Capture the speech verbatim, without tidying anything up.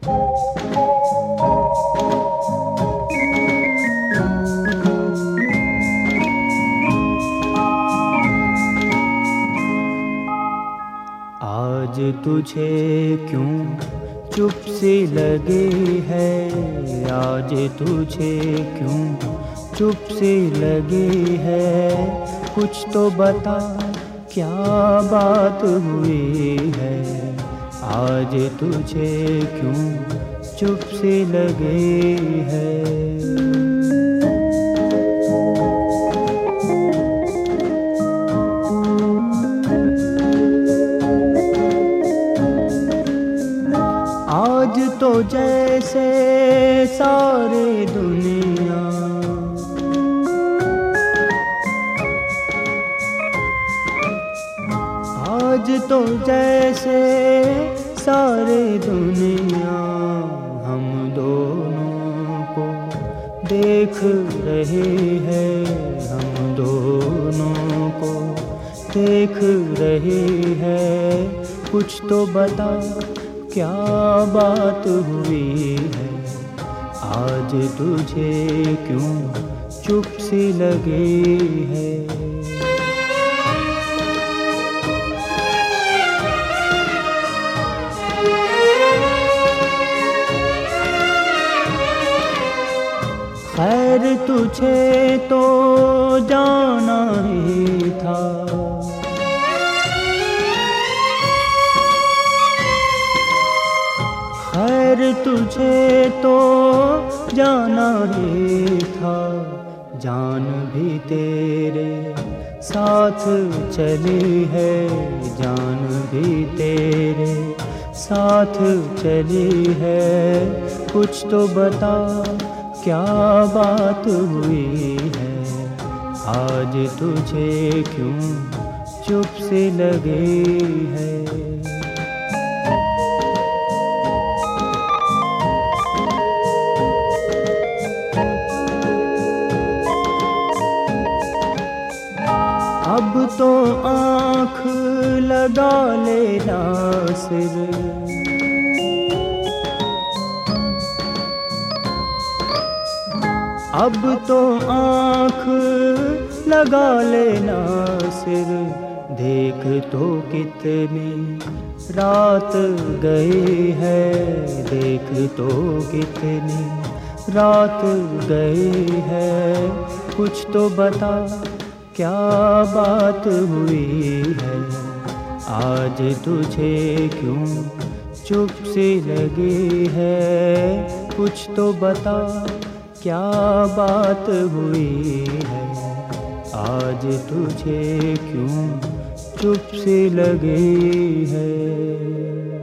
आज तुझे क्यों चुप सी लगी है, आज तुझे क्यों चुप सी लगी है, कुछ तो बता क्या बात हुई है। आज तुझे क्यों चुप सी लगी है। आज तो जैसे सारी दुनिया आज तो जैसे सारी दुनिया हम दोनों को देख रही है, हम दोनों को देख रही है। कुछ तो बता क्या बात हुई है। आज तुझे क्यों चुप सी लगी है। खैर तुझे तो जाना ही था, खैर तुझे तो जाना ही था। जान भी तेरे साथ चली है, जान भी तेरे साथ चली है। कुछ तो बता क्या बात हुई है। आज तुझे क्यों चुप सी लगी है। अब तो आँख लगा लेना सिर, अब तो आँख लगा लेना सिर। देख तो कितनी रात गई है, देख तो कितनी रात गई है। कुछ तो बता क्या बात हुई है। आज तुझे क्यों चुप सी लगी है। कुछ तो बता क्या बात हुई है। आज तुझे क्यों चुप सी लगी है।